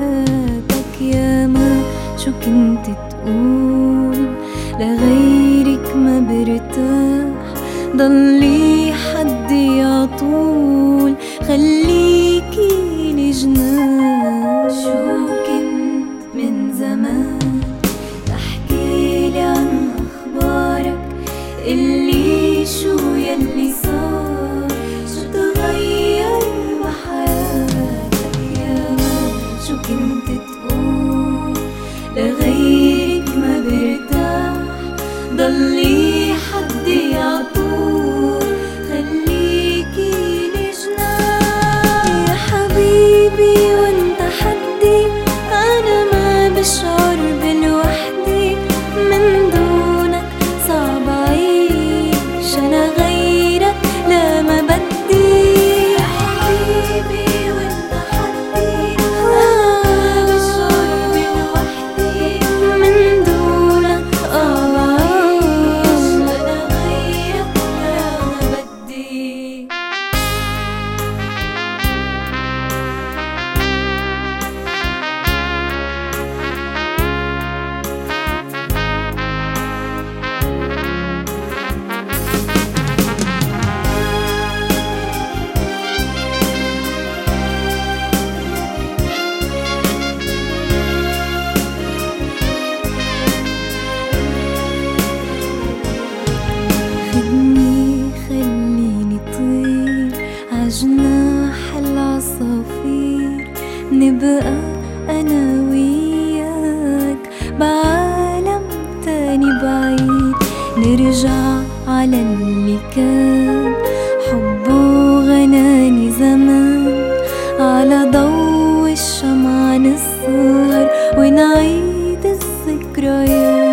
حياتك ياما شو كنت تقول لغيرك ما برتاح، ضلي حدي عطول خليكي لي جنان. شو كنت من زمان تحكيلي عن أخبارك، قلي شو يلي صار، شو تغير بحياتك ياما شو كنت تقول لغيرك ما برتاح، ضلي حدي عطول خليكي لي جنان. يا حبيبي وانت حدي انا ما بشعر بالوحدة، من دونك صعب عيش انا غيرك لا ما بدي. يا حبيبي وانت حدي انا ما بشعر بالوحدة، من دونك صعب عيش انا غيرك لا ما بدي. خدني خليني طير عجناح العصافير، نبقى أنا وياك بعالم تاني بعيد، نرجع على اللي كان حب وغناني زمان، على ضو الشمع نسهر ونعيد الذكريات.